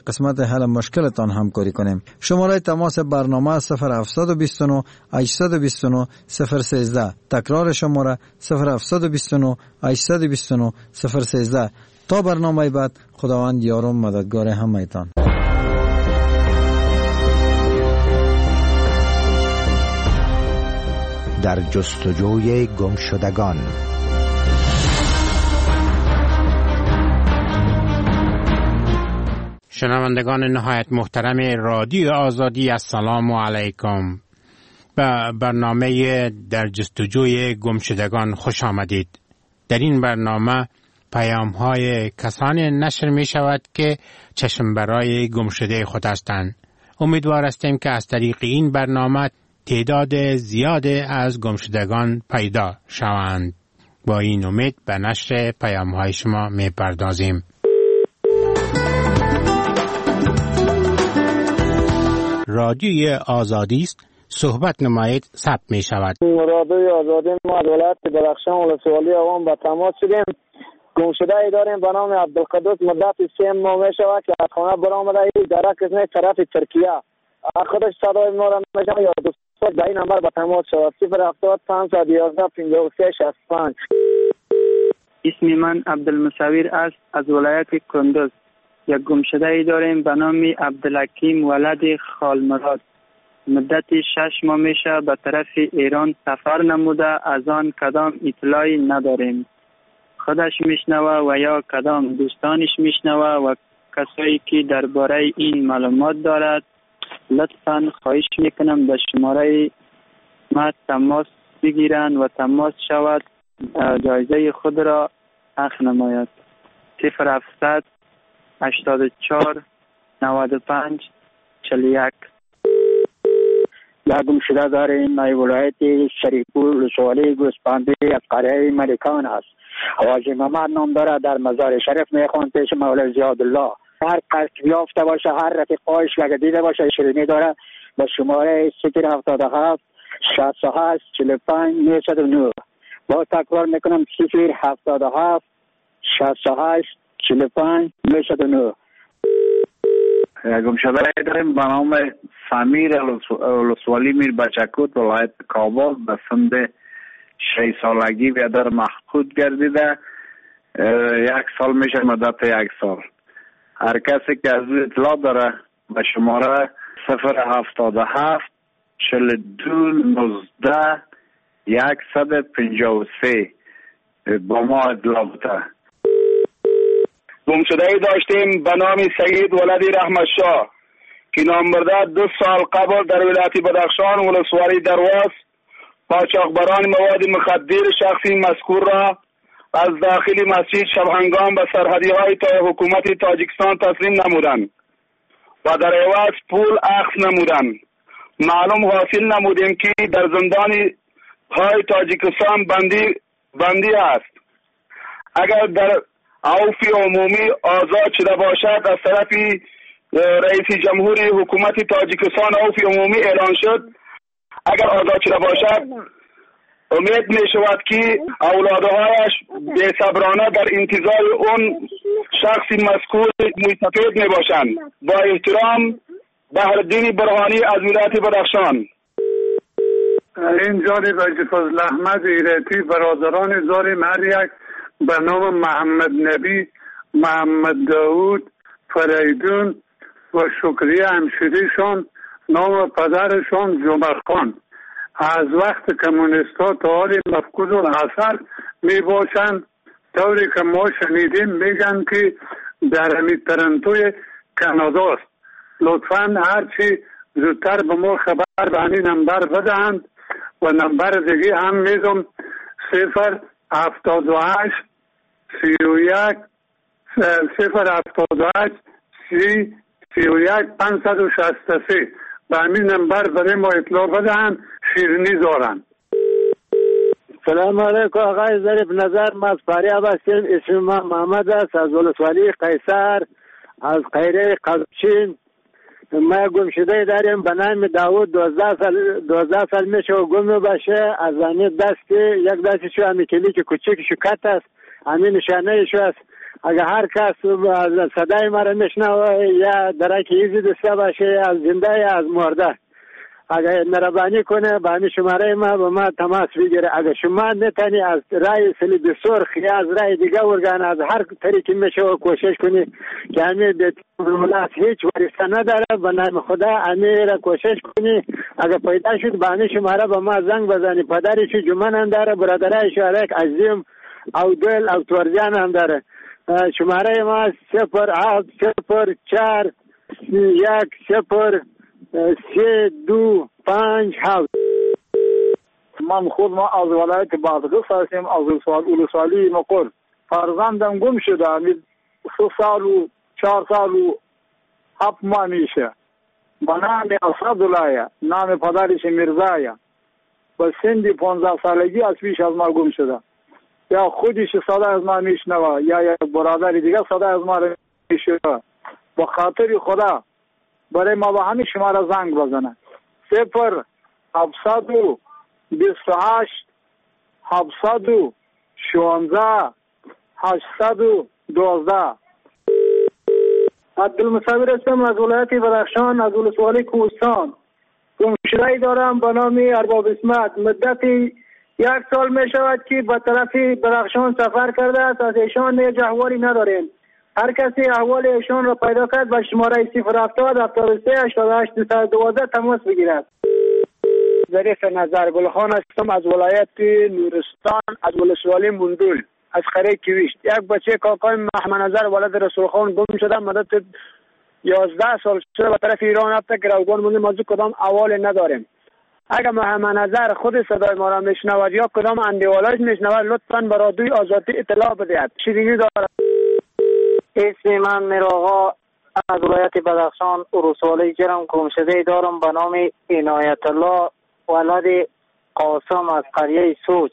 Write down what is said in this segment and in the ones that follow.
قسمت حل مشکلتان همکاری کنیم. شماره تماس برنامه 0729 829 013. تکرار شماره 0729 829 013. تا برنامه بعد، خداوند یار و مددگار همه‌تان. در جستجوی گمشدگان. شنوندگان نهایت محترم رادیو آزادی، السلام علیکم. به برنامه در جستجوی گمشدگان خوش آمدید. در این برنامه پیام‌های کسانی نشر می شود که چشم برای گمشده خود هستند. امیدوار هستیم که از طریق این برنامه تعداد زیاد از گمشدگان پیدا شوند. با این امید به نشر پیام‌های شما می پردازیم. رادیوی آزادی است، صحبت نمایید ثبت می شود. رادیوی آزادی ما از ولایت درخشان ولسوالی عوام به تماس شدیم. گمشده ای داریم به نام عبدالقدوس، مدت 3 ماه می شود که از خانه برآمده ای درک از طرف ترکیه. خودش صدای ما را نمیشنوه یا دوست به این نمبر به تماس شود 070 511 53 65. اسم من عبدالمصور است، از ولایت کندوز. یک گمشده ای داریم به نام عبدالحکیم ولد خالمراد. مدت 6 ماه میشه به طرف ایران سفر نموده، از آن کدام اطلاعی نداریم. خودش میشنوه و یا کدام دوستانش میشنوه و کسایی که درباره این معلومات دارد لطفاً خواهش میکنم به شماره ما تماس بگیرند و تماس شود جایزه خود را اخذ نماید. 0700 84 95 41. یک گمشده داریم در ولایت شریفپور ولسوالی گوسپندی از قریه ملکان است. حاجی محمد نام داره، در مزار شریف میخوان پیش مولای زیادالله. هر کس یافته باشه، هر رفیقایش لگه دیده باشه شیرینی داره، به شماره 077 68 45 909. با تکرار میکنم 077 68 45 909. گمشده داریم به نام سمیر ولسوالی میر بچکوت ولایت کابل به سند 6 سالگی و در مفقود گردیده. 1 سال میشه، مدت 1 سال. هر کسی که از اطلاع داره به شماره 077 42 19 153 با ما اطلاع بده. گمشده ای داشتیم به نام سید ولدی رحمت شاه که نامبرده 2 سال قبل در ولایت بدخشان ولسوالی درواس قاچاقبران مواد مخدر شخصی مذکور را از داخل مسجد شبهنگام به سرحدی های حکومت تاجیکستان تسلیم نمودند و در عوض پول اخذ نمودند. معلوم حاصل نمودیم که در زندان های تاجیکستان بندی است. اگر در عفو عمومی آزاد شده باشد، از طرف رئیس جمهوری حکومت تاجیکستان عفو عمومی اعلان شد، اگر آزاد شده باشد امید می شود که اولادهایش بی‌صبرانه در انتظار اون شخص مذکور مستفید می باشند. با احترام، بهرالدین برهانی از ولایت بدخشان. این جانب حاجی فضل احمد ایرتی برادران زار هر یک به نام محمد نبی، محمد داود، فریدون و شکری همشیریشان نام پدرشان جمعه خان از وقت کمونیستا تا حال مفقود الاثر می باشند. طوری که ما شنیدیم میگن که در همین ترنتوی کانادا است. لطفاً هرچی زودتر به ما خبر به همین نمبر بدهند و نمبر دیگه هم میدم 078 31 078 31 563. به همین نمبر برای ما اطلاع بدهند، شیرینی دارند. سلام علیکم آقای ظریف نظر، ما از فاریاب هستیم. اسم من محمد است، از ولسوالی قیصر از قیره قبچین. ما گمشده داریم به نام داود. 12 سال میشه و گم باشه. از همین دستی یک دستی شو همین کلیک کوچیک شو کت است، همین نشانه شو است. اگر هر کس صدای ما را میشنوه یا درک ایزی دسته باشه از زنده از مرده اگر مهربانی کنه به همین شماره ما به ما تماس بگیره. اگر شما نتانی از رای صلیب سرخ یا از رای دیگه ارگان از هر طریقی میشه کوشش کنی که همین دولت هیچ ورثه نداره به نام خدا همین را کوشش کنی. اگر پیدا شد به همین شماره به ما زنگ بزنی. پدرش جمعه هم داره، برادرش علیک عظیم او دل او تورجان هم داره. شماره ما 0704 3257. من خود ما از ولایت بادغیس هستم، از ولسوالی مقر. فرزندم گم شده، 3 سال و 4 سال و 7 ماه میشه. به نام اسدالله، نام پدرش میرزایه. به سن 15 سالگی از پیش از ما گم شده. یا خودش صدا از ما میشنوه یا یک برادر دیگه صدا از ما میشنوه. با خاطر خدا برای ما به همین شماره زنگ بزنه. 0728 716 812. عبدالمصور هستم از ولایت بدخشان، از ولسوالی کوهستان. گمشده‌ای دارم به نام ارباب اسمت. مدتی 1 سال می شود که به طرف بدخشان سفر کرده است. از ایشان هیچ احوالی نداریم. هر کسی احوال ایشان را پیدا کرد به شماره 070 73 88 212 تماس بگیرد. ظریف نظر گلخان هستم از ولایت نورستان، از ولسوالی مندول، از قریه کیویشت. یک بچه کاکای محمد نظر ولد رسول خان گم شده. مدت 11 سال شده به طرف ایران رفته که روگان مونده. ما کدام احوال نداریم. اگر محمد نظر خود صدای ما را میشنود یا کدام اندیوالایش میشنود لطفاً به رادیوی آزادی اطلاع بدهید. شیرینی دارد. اسم من میرآقا از ولایت بدخشان ولسوالی جرم. گمشده دارم به نام عنایت الله ولد قاسم از قریه سوچ.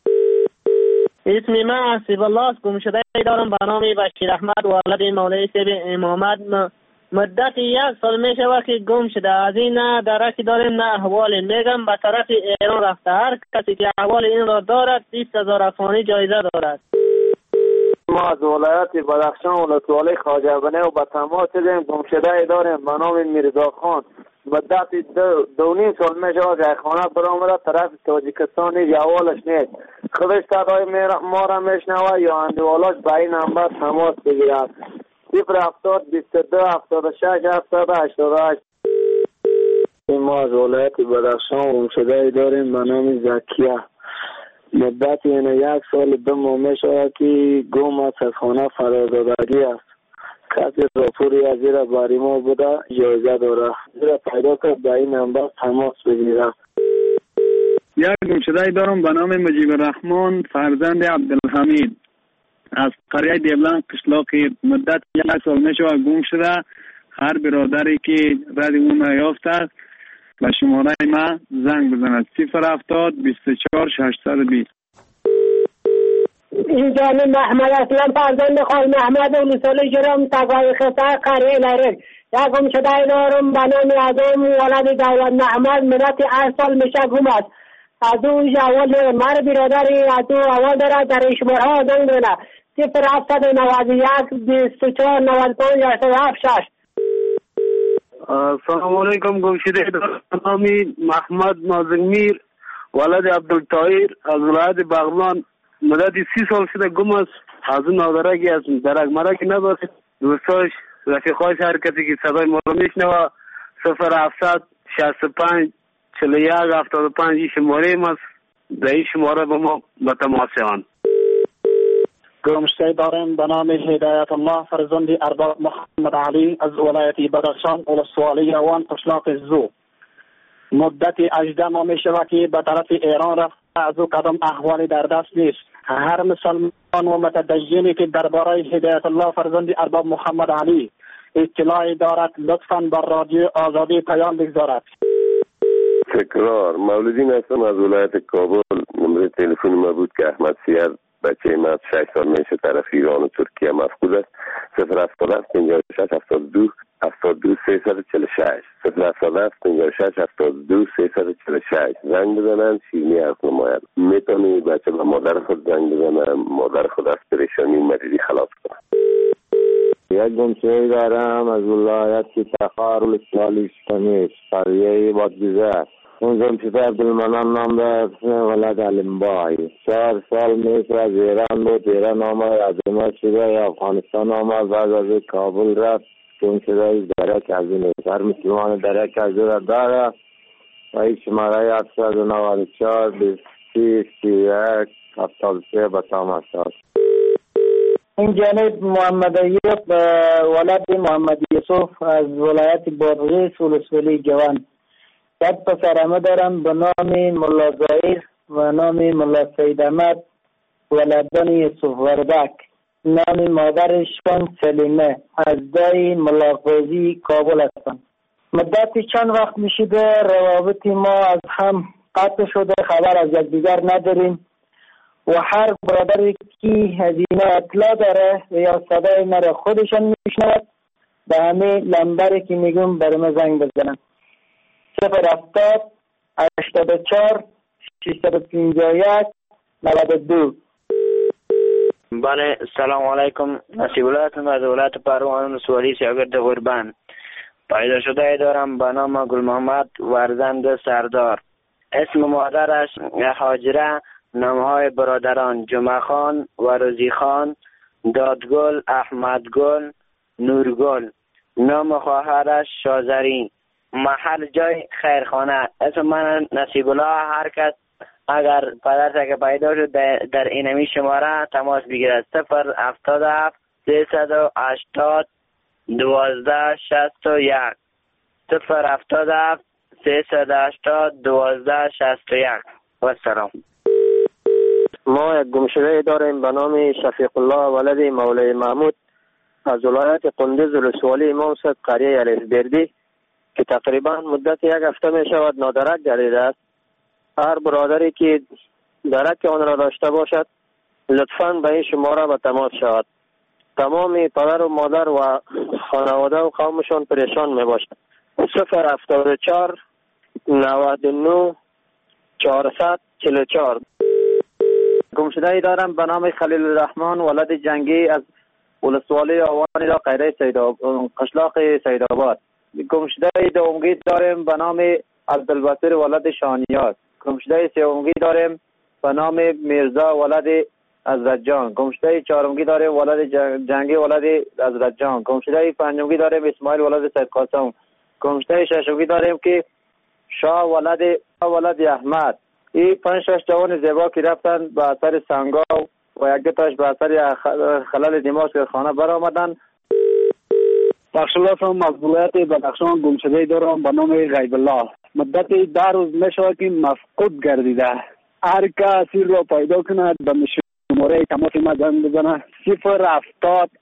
اسم من حسیب الله است. گمشده دارم به نام بشیر احمد ولد مولای سیب امامت. مدت 1 سال می شود که گم شده. از این نه درکی داریم نه احوال. میگم به طرف ایران رفته. هر کسی که احوال این را دارد 20,000 افغانی جایزه دارد. ما از ولایت بدخشان ولسوالی خواجه بنی و به تماس شدیم. گمشده داریم به نام میرزا خان. مدت 2.5 سال می شود که خانه برآمده طرف تاجیکستان. احوالش نیست. خودش صدای ما را میشنوه یا اندوالاش به این نمبر تماس بگیرد. 070 22 76 788. ما از ولایت بدخشان گمشده داریم به نام زکیه. مدت 1 سال 2 ماه می شود که گم است. از خانه فرادادگی است. کسی راپوری از زیر باری ما بوده جایزه داره. زیر پیدا کرد به این نمبر تماس بگیرد. یک گمشده دارم به نام مجیب الرحمن فرزند عبدالحمید از قریه دیبلان قشلاق. مدت 1 سال می شود گم شده. هر برادری که رد اون را یافته به شماره ما زنگ بزند. 070 24 620. این جانب محمد اسلام فرزند خال محمد ولسوالی جرم تقوی خطا قریه لرک. یک گمشده دارم به نام ادم ولد دولت محمد. مدت 8 سال میشه گم است. از او اول مر برادری از او اول داره در شماره ها زنگ بزنه. 0791 24 95 876. السلام علیکم. گمشده دارم نامی محمد نازمیر ولد عبدالطاهر از ولایت بغلان. مدت 30 سال شده گم است. از اون نادرکی از درک مرکی نداره. دوستاش رفیقاش هر کسی که صدای ما رو میشنوه 0700 65 41 75 این شماره ماست. در این شماره با ما به تماس شوند. گمشده داریم به نام هدایت الله فرزند ارباب محمد علی از ولایت بدخشان ولسوالی روان قشلاق زو. مدت 18 ماه می شود که به طرف ایران رفت. از او قدم احوالی در دست نیست. هر مسلمان و متدینی که درباره هدایت الله فرزند ارباب محمد علی اطلاعی دارد لطفاً بر رادیو آزادی پیام بگذارد. تکرار مولودین هستم از ولایت کابل. نمره تلفن ما بود که احمد سیر بچه من 6 سال میشه طرف ایران و ترکیه مفقود است. 077 56 72 72 346 077 56 72 346 زنگ بزنن، شیرینی حرف نماید. میتونی بچه به مادر خود زنگ بزنن، مادر خود از پریشانی مریضی خلاص کنن. یک گمشده‌ای دارم از ولایت تخار ولسوالی شمیش قریه بادگیزه. اون گمشده عبدالمنان نام دارد، ولد علمبای. 4 سال میشه از ایران بود، ایران آمد عظمت شده، افغانستان آمد، بعد از کابل رفت. گمشده درک از این هر مسلمان درک از این داره و این شماره 794 31 73 به تماس است. این جانب محمد ایوب ولد محمد یوسف از ولایت بادغیس ولسوالی جوان. یک پسرمه دارم به نام ملا زایر و نام ملا سید احمد ولدان یوسف وردک. نام مادرشان سلیمه از دای ملا قاضی کابل هستند. مدت چند وقت میشده روابط ما از هم قطع شده، خبر از یکدیگر نداریم و هر برادری که از اینا اطلاع داره یا صدای مرا خودشان میشنود به همه لنبری که میگم برام زنگ بزنن. 070 84 651 92. بله، سلام علیکم. نصیب الله هستم از ولایت پروان ولسوالی شاگرد غربان. پیدا شده دارم به نام گل محمد ورزند سردار. اسم مادرش هاجره، نامهای برادران جمعه خان و روزی خان، دادگل، احمدگل، نورگل. نام خواهرش شازری. محل جای خیرخانه. اسم من نصیب الله. هر کس اگر پدرش که پیدا شد در اینمی شماره تماس بگیرد. 077 380 12 61 077 380 12 61. و سلام. ما یک گمشده داریم به نام شفیق الله ولد مولای محمود از ولایت قندوز ولسوالی امام صاحب قریه الفبردی که تقریبا مدت 1 هفته می شود نادرک گردیده است. هر برادری که درک آن را داشته باشد لطفاً به این شماره به تماس شود. تمام پدر و مادر و خانواده و قومشان پریشان می باشد. 074 99 444. گمشده ای دارم به نام خلیل الرحمن ولد جنگی از ولسوالی آوانی را قیره قشلاق سیدآباد. گمشده ای دومگی داریم به نام عبدالبصیر ولد شانیار. گمشده سومگی داریم به نام میرزا ولد حضرتجان. گمشده چهارمگی داریم ولد جنگی ولد حضرتجان. گمشده پنجمگی داریم اسماعیل ولد سید قاسم. گمشده ششمگی داریم که شاه ولد احمد. این 5-6 جوان زیبا که رفتن به اثر سنگاو و یک تاش به اثر خلل دماغ در خانه برآمدن. بخشالله هم از ولایت بدخشان گمشده دارم به نام غیب الله. مدت 10 روز میشود که مفقود گردیده. هر کسی را پیدا کند به شماره تماس ما زنگ بزنه. 070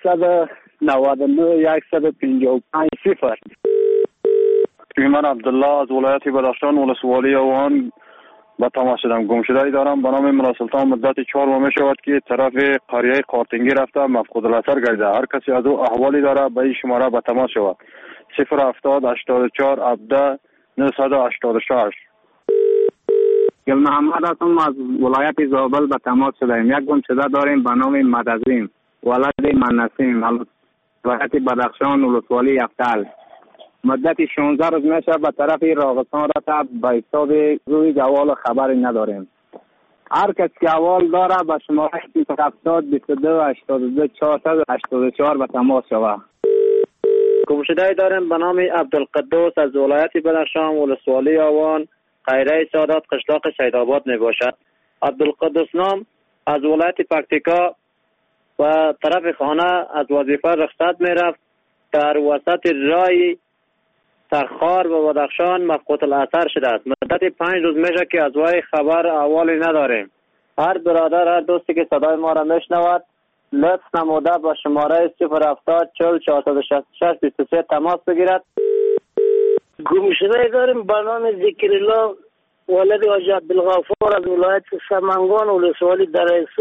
899 155 0. من عبدالله از ولایت بدخشان ولسوالی اوان به تماس شدم. گمشده دارم به نام ملا سلطان. مدت 4 ماه می شود که طرف قریه قارتنگی رفته مفقود الاثر گردیده. هر کسی از او احوالی داره به این شماره به تماس شود. 070 84 17 986. گل محمد هستم از ولایت زابل به تماس شدیم. یک گمشده داریم به نام مدزیم ولد منسیم ولایت بدخشان ولسوالی یفتل. مدت 16 روز میشه به طرف راغستان رفته به حساب روی جوال خبری نداریم. هر کس که احوال داره به شماره 070 22 82 484 به تماس شود. گمشده داریم به نام عبدالقدوس از ولایت بدخشان ولسوالی آوان قیره سادات قشلاق سیدآباد می باشد. عبدالقدوس نام از ولایت پکتیکا و طرف خانه از وظیفه رخصت می رفت. در وسط رای تخار و بدخشان مفقود الاثر شده است. مدت 5 روز میشه که از وی خبر احوالی نداریم. هر برادر هر دوستی که صدای ما را میشنود لطف نموده با شماره 070 40 466 23 تماس بگیرد. گمشده داریم به نام ذکرالله ولد حاج عبدالغفار از ولایت سمنگان ولسوالی در یوسف.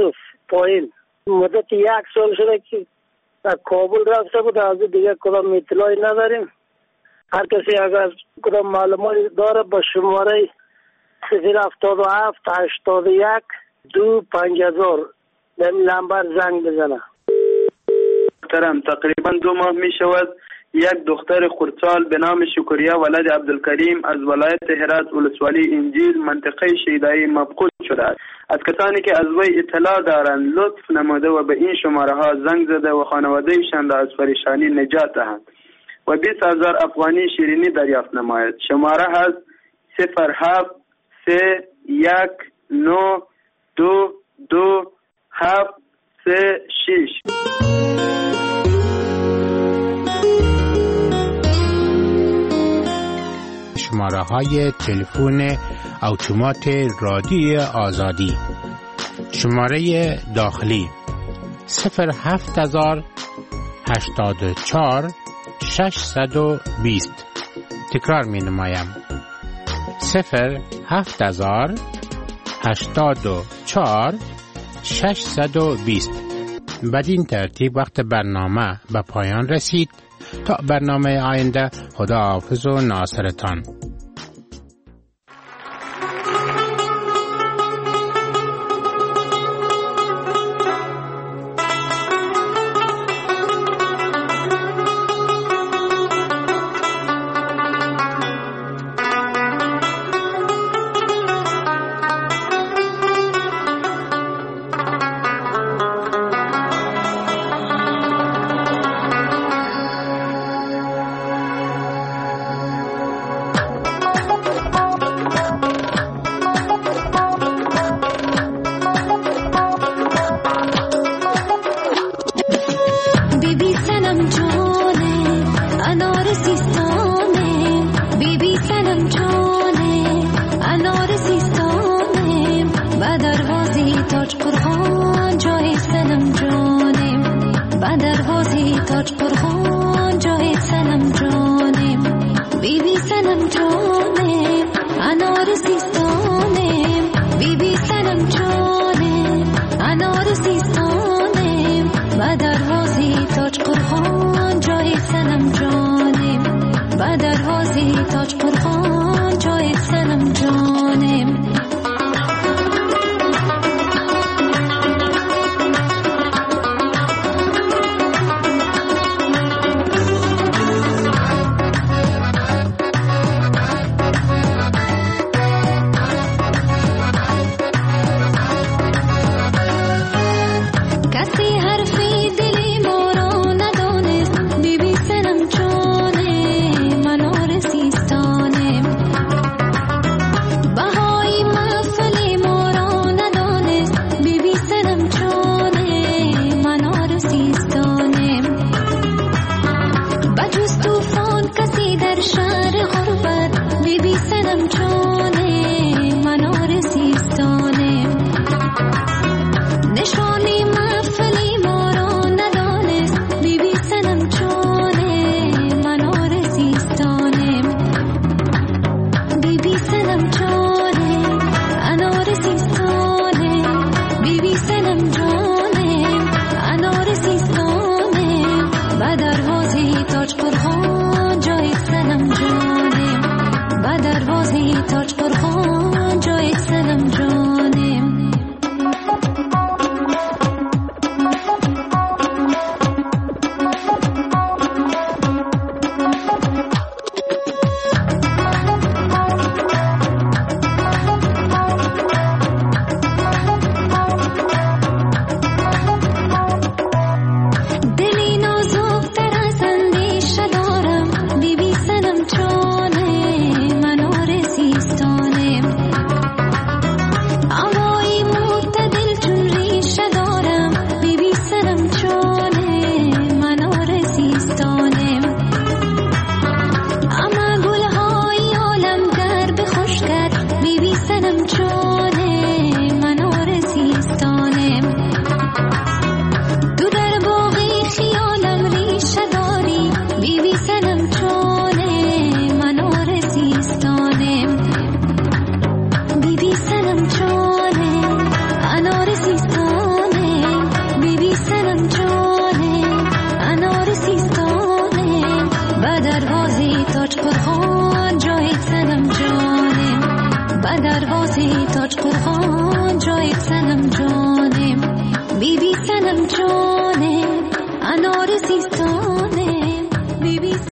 پایین. مدت 1 سال شده که در کابل رفته بود، از دیگه کدام اطلاعی نداریم. هر کسی اگر کدام معلوماتی داره با شماره 077 81 2 5000 به نمبر زنگ بزنه. محترم، تقریبا 2 ماه می شود یک دختر خردسال به نام شکریه ولد عبدالکریم از ولایت هرات ولسوالی انجیل منطقه شیدایی مفقود شده است. از کسانی که از وی اطلاع دارند لطف نموده و به این شماره ها زنگ زده و خانوادهشان را از پریشانی نجات دهند و 20,000 افغانی شیرینی دریافت نماید. شماره هست 07 3 1 9 2 2 7 3 6. شماره های تلفن اتومات رادیوی آزادی: شماره داخلی 07000 84 620. تکرار می نمایم: 07000 84 620. بدین ترتیب وقت برنامه به پایان رسید. تا برنامه آینده، خدا حافظ و ناصرتان. تاج قربان جای سنم جانم، بدر وازی تاج قربان